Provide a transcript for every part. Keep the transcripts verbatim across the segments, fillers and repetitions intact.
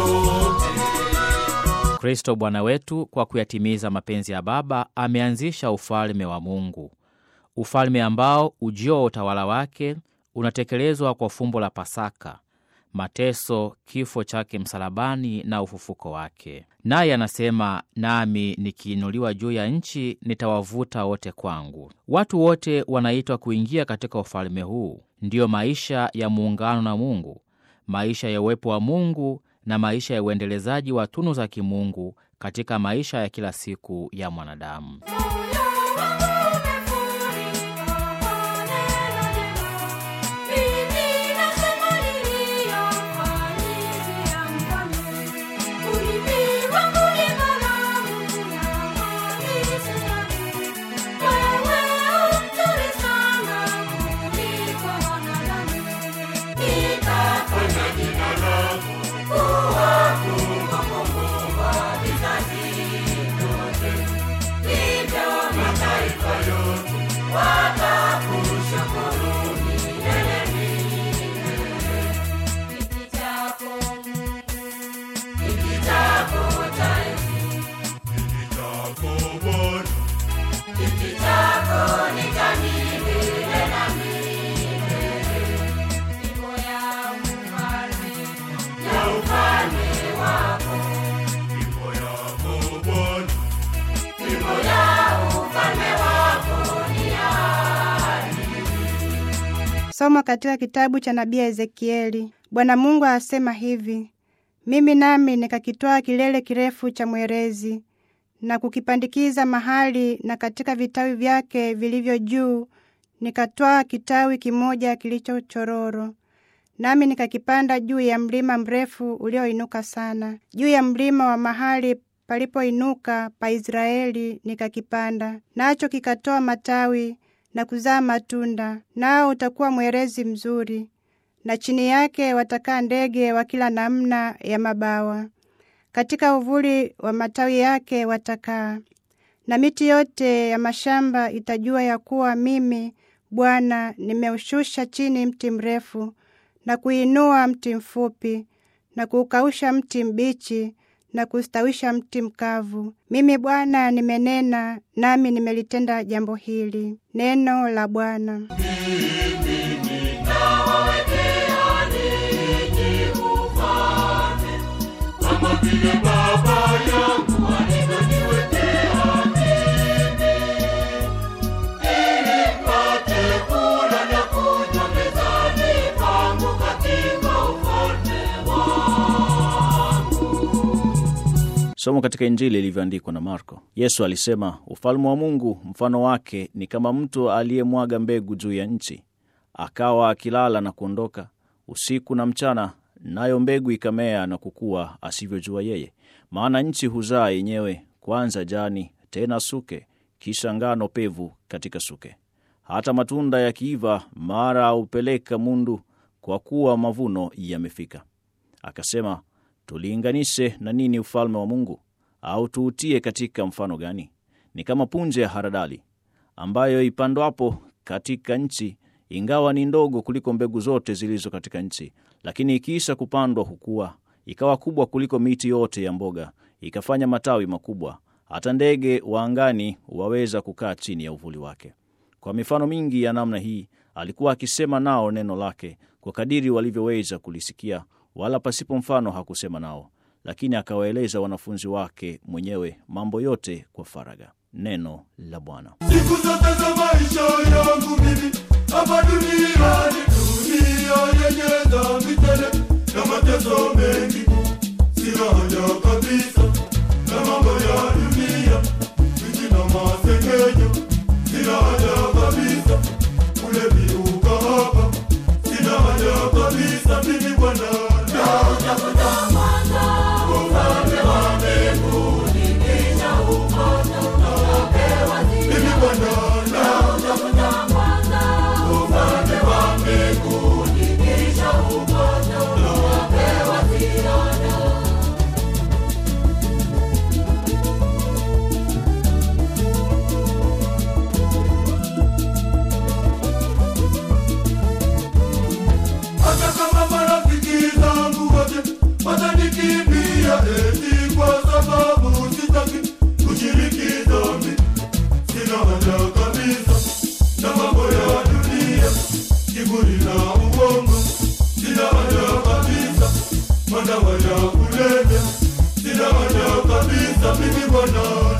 Kristo Bwana wetu kwa kuyatimiza mapenzi ya Baba ameanzisha ufalme wa Mungu. Ufalme ambao ujio wa utawala wake unatekelezwa kwa fumbo la Pasaka, mateso, kifo chake msalabani na ufufuko wake. Naye anasema, nami nikiinuliwa juu ya nchi nitawavuta wote kwangu. Watu wote wanaitwa kuingia katika ufalme huu. Ndiyo maisha ya muungano na Mungu, maisha ya uwepo wa Mungu na maisha ya uendelezaji wa tunu za kimungu katika maisha ya kila siku ya mwanadamu. Somo katika kitabu cha nabii Ezekieli. Bwana Mungu asema hivi: mimi nami nikakitoa kilele kirefu cha mwerezi na kukipandikiza mahali, na katika vitawi vyake vilivyo juu nikatoa kitawi kimoja kilicho chororo. Nami nikakipanda juu ya mlima mrefu ulioinuka sana, juu ya mlima wa mahali palipoinuka pa Israeli nikakipanda, nacho kikatoa matawi na kuzaa matunda, nao utakuwa mwerezi mzuri, na chini yake watakaa ndege wa kila namna ya mabawa. Katika uvuli wa matawi yake watakaa, na miti yote ya mashamba itajua ya kuwa mimi Bwana nimeushusha chini mti mrefu na kuinua mti mfupi na kuukausha mti mbichi na kustawisha mti mkavu. Mimi Bwana nimenena, nami nimelitenda jambo hili. Neno la Bwana. Mimi ninawawekea ninyi ufalme, kama vile Baba yangu alivyoniwekea mimi, ili mpate kula na kunywa mezani pangu katika ufalme wangu. Somo katika Injili ilivyoandikwa na Marko. Yesu alisema, ufalme wa Mungu mfano wake ni kama mtu aliyemwaga mbegu juu ya nchi, akawa akilala na kuondoka usiku na mchana, nayo mbegu ikamea na kukua asivyojua yeye. Maana nchi huzaa yenyewe, kwanza jani, tena suke, kisha ngano pevu katika suke. Hata matunda yakiiva, mara upeleka mundu, kwa kuwa mavuno yamefika. Akasema, tuliinganishe na nini ufalme wa Mungu? Au tuutie katika mfano gani? Ni kama punje ya haradali, ambayo ipandwapo katika nchi, ingawa ni ndogo kuliko mbegu zote zilizo katika nchi, lakini ikiisha kupandwa hukua, ikawa kubwa kuliko miti yote ya mboga, ikafanya matawi makubwa, hata ndege wa angani waweza kukaa chini ya uvuli wake. Kwa mifano mingi ya namna hii alikuwa akisema nao neno lake, kwa kadiri walivyoweza kulisikia, wala pasipo mfano hakusema nao, lakini akawaeleza wanafunzi wake mwenyewe mambo yote kwa faraga. Neno la Bwana. Siku zote za maisha yangu mimi hapa duniani, dunia yenye dhambi tele na mateso mengi, sina haja kabisa na mambo ya dunia, wiki na masengenyo, sina haja kabisa kule viuka hapa, sina haja kabisa mimi Bwana. Ufalme wa mbinguni kisha uponya, unapewa ziada. kulevya. Sina haja kabisa mimi Bwana,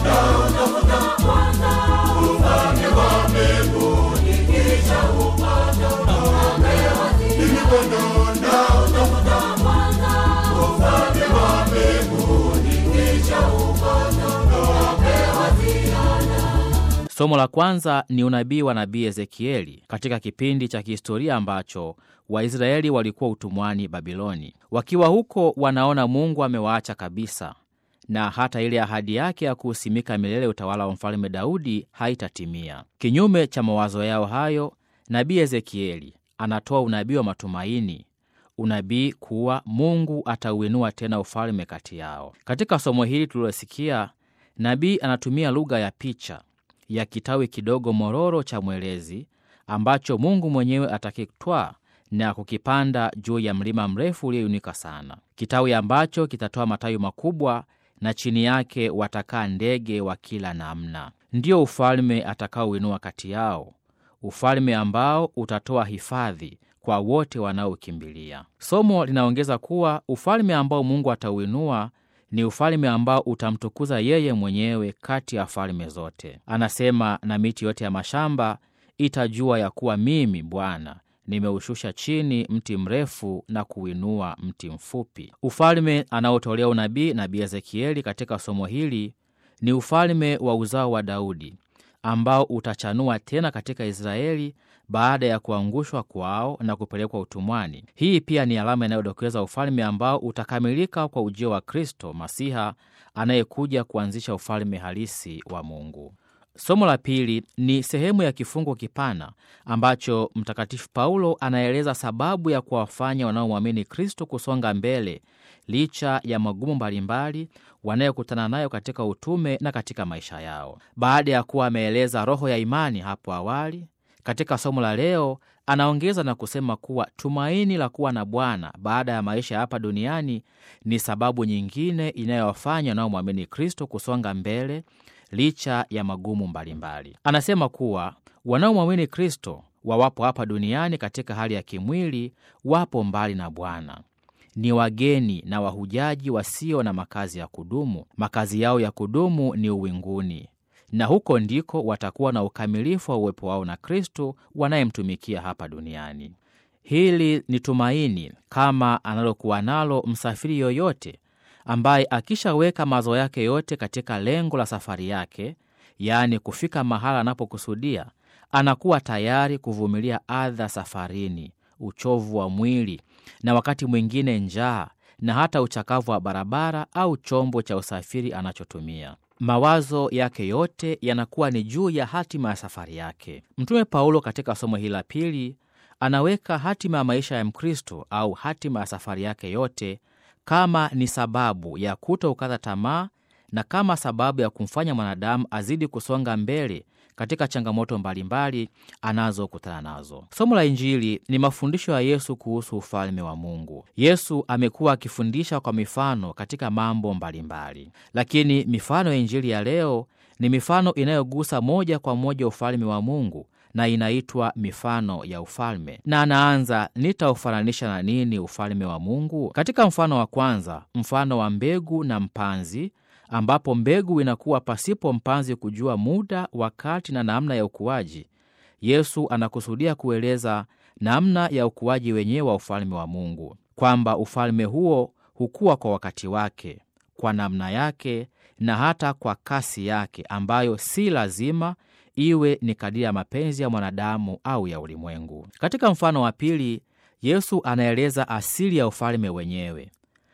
Tafuta kwanza ufalme wa mbinguni, kisha upata utapewa mimi ziada. Bwana, Tafuta kwanza ufalme wa mbinguni, kisha upata utapewa ziada. Somo la kwanza ni unabii wa nabii Ezekieli katika kipindi cha kihistoria ambacho Waisraeli walikuwa utumwani Babiloni. Wakiwa huko wanaona Mungu amewaacha kabisa, na hata ile ahadi yake ya kuusimika milele utawala wa mfalme Daudi haitatimia. Kinyume cha mawazo yao hayo, nabii Ezekieli anatoa unabii wa matumaini, unabii kuwa Mungu atauinua tena ufalme kati yao. Katika somo hili tulilosikia, nabii anatumia lugha ya picha ya kitawi kidogo mororo cha mwelezi ambacho Mungu mwenyewe atakitwaa na kukipanda juu ya mlima mrefu ulioinuka sana, kitawi ambacho kitatoa matawi makubwa na chini yake watakaa ndege wa kila namna. Ndio ufalme atakaoinua kati yao, ufalme ambao utatoa hifadhi kwa wote wanaokimbilia. Somo linaongeza kuwa ufalme ambao Mungu atauinua ni ufalme ambao utamtukuza yeye mwenyewe kati ya falme zote. Anasema, na miti yote ya mashamba itajua ya kuwa mimi Bwana nimeushusha chini mti mrefu na kuinua mti mfupi. Ufalme anaotolea unabii nabii Ezekieli katika somo hili ni ufalme wa uzao wa Daudi ambao utachanua tena katika Israeli baada ya kuangushwa kwao na kupelekwa utumwani. Hii pia ni alama inayodokeza ufalme ambao utakamilika kwa ujio wa Kristo Masiha anayekuja kuanzisha ufalme halisi wa Mungu. Somo la pili ni sehemu ya kifungu kipana ambacho Mtakatifu Paulo anaeleza sababu ya kuwafanya wanaomwamini Kristo kusonga mbele licha ya magumu mbalimbali wanayokutana nayo katika utume na katika maisha yao. Baada ya kuwa ameeleza roho ya imani hapo awali, katika somo la leo anaongeza na kusema kuwa tumaini la kuwa na Bwana baada ya maisha hapa duniani ni sababu nyingine inayowafanya wanaomwamini Kristo kusonga mbele licha ya magumu mbalimbali. Anasema kuwa wanaomwamini Kristo wawapo hapa duniani katika hali ya kimwili wapo mbali na Bwana. Ni wageni na wahujaji wasio na makazi ya kudumu. Makazi yao ya kudumu ni uwinguni, na huko ndiko watakuwa na ukamilifu wa uwepo wao na Kristo wanayemtumikia hapa duniani. Hili ni tumaini kama analokuwa nalo msafiri yoyote ambaye akishaweka mawazo yake yote katika lengo la safari yake, yaani kufika mahala anapokusudia, anakuwa tayari kuvumilia adha safarini, uchovu wa mwili na wakati mwingine njaa na hata uchakavu wa barabara au chombo cha usafiri anachotumia. Mawazo yake yote yanakuwa ni juu ya hatima ya safari yake. Mtume Paulo katika somo hili la pili anaweka hatima ya maisha ya Mkristo au hatima ya safari yake yote kama ni sababu ya kutoukata tamaa na kama sababu ya kumfanya mwanadamu azidi kusonga mbele katika changamoto mbalimbali anazokutana nazo. Somo la Injili ni mafundisho ya Yesu kuhusu ufalme wa Mungu. Yesu amekuwa akifundisha kwa mifano katika mambo mbalimbali, lakini mifano ya Injili ya leo ni mifano inayogusa moja kwa moja ufalme wa Mungu na inaitwa mifano ya ufalme. Na anaanza, nitaufananisha na nini ufalme wa Mungu? Katika mfano wa kwanza, mfano wa mbegu na mpanzi, ambapo mbegu inakuwa pasipo mpanzi kujua muda, wakati na namna ya ukuaji, Yesu anakusudia kueleza namna ya ukuaji wenyewe wa ufalme wa Mungu, kwamba ufalme huo hukua kwa wakati wake, kwa namna yake na hata kwa kasi yake, ambayo si lazima iwe ni kadiri ya mapenzi ya mwanadamu au ya ulimwengu. Katika mfano wa pili, Yesu anaeleza asili ya ufalme wenyewe.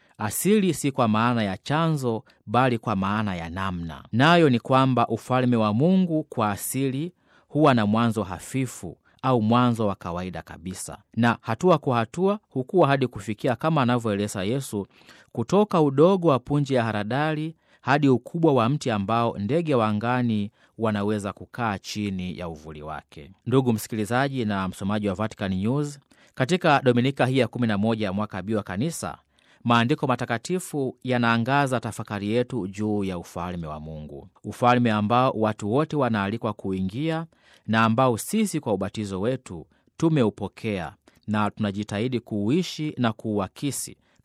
Asili si kwa maana ya chanzo, bali kwa maana ya namna. Nayo ni kwamba ufalme wa Mungu kwa asili huwa na mwanzo hafifu au mwanzo wa kawaida kabisa, na hatua kwa hatua hukua hadi kufikia, kama anavyoeleza Yesu, kutoka udogo wa punje ya haradali hadi ukubwa wa mti ambao ndege wa angani wanaweza kukaa chini ya uvuli wake. Ndugu msikilizaji na msomaji wa Vatican News, katika Dominika hii ya kumi na moja ya mwaka B wa Kanisa, maandiko matakatifu yanaangaza tafakari yetu juu ya ufalme wa Mungu, ufalme ambao watu wote wanaalikwa kuingia na ambao sisi kwa ubatizo wetu tumeupokea na tunajitahidi kuuishi na kuuakisi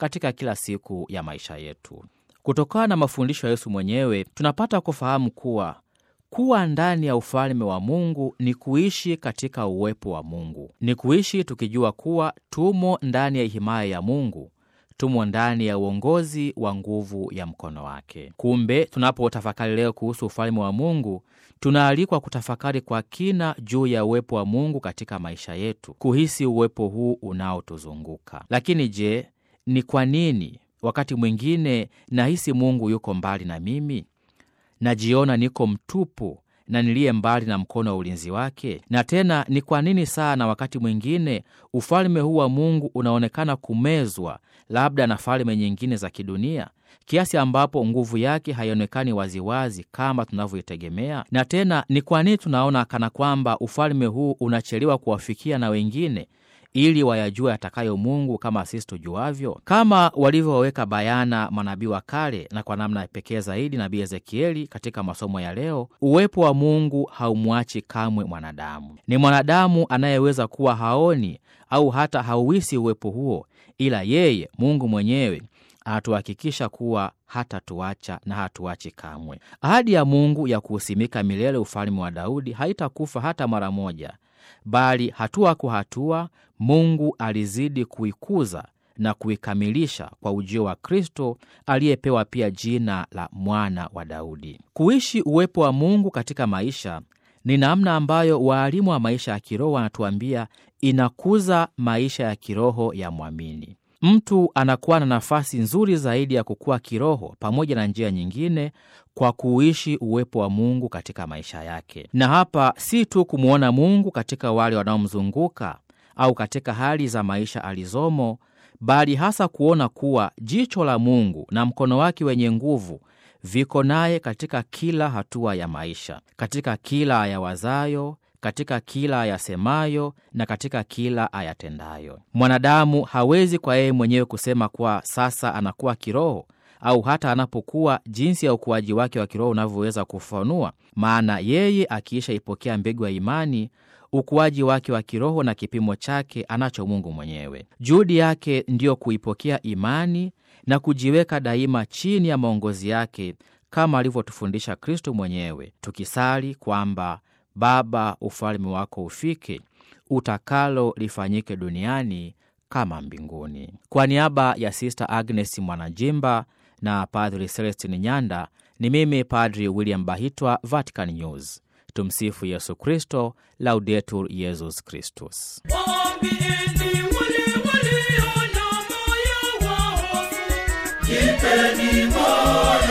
katika kila siku ya maisha yetu. Kutokana na mafundisho ya Yesu mwenyewe, tunapata kufahamu kuwa kuwa ndani ya ufalme wa Mungu ni kuishi katika uwepo wa Mungu. Ni kuishi tukijua kuwa tumo ndani ya himaya ya Mungu, tumo ndani ya uongozi wa nguvu ya mkono wake. Kumbe, tunapotafakari leo kuhusu ufalme wa Mungu, tunaalikwa kutafakari kwa kina juu ya uwepo wa Mungu katika maisha yetu, kuhisi uwepo huu unaotuzunguka. Lakini je, ni kwa nini wakati mwingine nahisi Mungu yuko mbali na mimi? Najiona niko mtupu na niliye mbali na mkono wa ulinzi wake? Na tena ni kwa nini sana wakati mwingine ufalme huu wa Mungu unaonekana kumezwa labda na falme nyingine za kidunia, kiasi ambapo nguvu yake haionekani waziwazi kama tunavyoitegemea? Na tena ni kwa nini tunaona kana kwamba ufalme huu unachelewa kuwafikia na wengine ili wayajue atakayo Mungu kama sisi tujuavyo? Kama walivyoweka bayana manabii wa kale, na kwa namna pekee zaidi nabii Ezekieli katika masomo ya leo, uwepo wa Mungu haumwachi kamwe mwanadamu. Ni mwanadamu anayeweza kuwa haoni au hata hauhisi uwepo huo, ila yeye Mungu mwenyewe anatuhakikisha kuwa hata tuacha na hatuachi kamwe. Ahadi ya Mungu ya kuusimika milele ufalme wa Daudi haitakufa hata mara moja, bali hatua kwa hatua Mungu alizidi kuikuza na kuikamilisha kwa ujio wa Kristo aliyepewa pia jina la mwana wa Daudi. Kuishi uwepo wa Mungu katika maisha ni namna ambayo waalimu wa maisha ya kiroho wanatuambia inakuza maisha ya kiroho ya mwamini. Mtu anakuwa na nafasi nzuri zaidi ya kukua kiroho pamoja na njia nyingine kwa kuishi uwepo wa Mungu katika maisha yake. Na hapa si tu kumuona Mungu katika wale wanaomzunguka au katika hali za maisha alizomo, bali hasa kuona kuwa jicho la Mungu na mkono wake wenye nguvu viko naye katika kila hatua ya maisha, katika kila ayawazayo, katika kila ayasemayo na katika kila ayatendayo. Mwanadamu hawezi kwa yeye mwenyewe kusema kwa sasa anakuwa kiroho, au hata anapokuwa jinsi ya ukuaji wake wa kiroho unavyoweza kufanua, maana yeye akiisha ipokea mbegu ya imani, ukuaji wake wa kiroho na kipimo chake anacho Mungu mwenyewe. Juhudi yake ndiyo kuipokea imani na kujiweka daima chini ya maongozi yake, kama alivyotufundisha Kristo mwenyewe, tukisali kwamba Baba, ufalme wako ufike, utakalo lifanyike duniani kama mbinguni. Kwa niaba ya Sister Agnes Mwanajimba na Padri Celestine Nyanda, ni mimi Padri William Bahitwa, Vatican News. Tumsifu Yesu Kristo, Laudetur Jesus Christus. Waambieni wale walio na moyo wa hofu, jipeni moyo.